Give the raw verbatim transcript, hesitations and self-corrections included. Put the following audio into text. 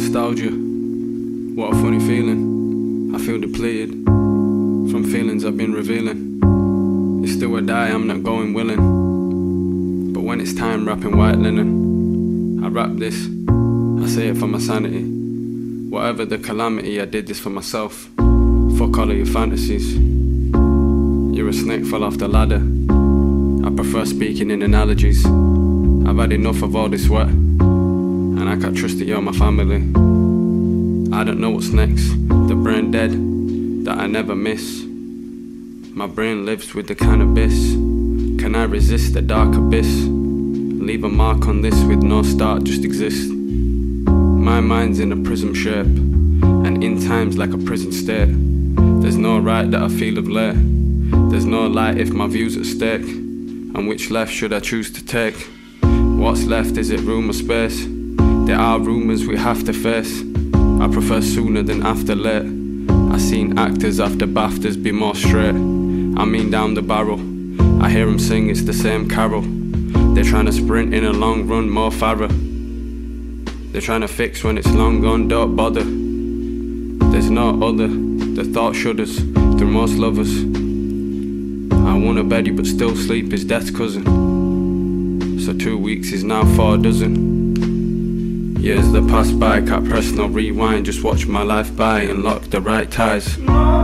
Nostalgia, what a funny feeling. I feel depleted from feelings I've been revealing. It's still a die, I'm not going willing. But when it's time wrapping white linen, I wrap this, I say it for my sanity. Whatever the calamity, I did this for myself. Fuck all of your fantasies. You're a snake, fell off the ladder. I prefer speaking in analogies. I've had enough of all this sweat, and I can't trust that you're my family. I don't know what's next. The brain dead that I never miss. My brain lives with the cannabis. Can I resist the dark abyss? Leave a mark on this with no start, just exist. My mind's in a prism shape, and in times like a prison state. There's no right that I feel of late. There's no light if my view's at stake. And which left should I choose to take? What's left, is it room or space? There are rumours we have to face. I prefer sooner than after late. I seen actors after BAFTAs be more straight. I mean down the barrel, I hear them sing, it's the same carol. They're trying to sprint in a long run, more Farah. They're trying to fix when it's long gone, don't bother. There's no other, the thought shudders through most lovers. I wanna bed you but still sleep is death's cousin. So two weeks is now four dozen. Years that pass by, can't press no rewind. Just watch my life by and lock the right ties.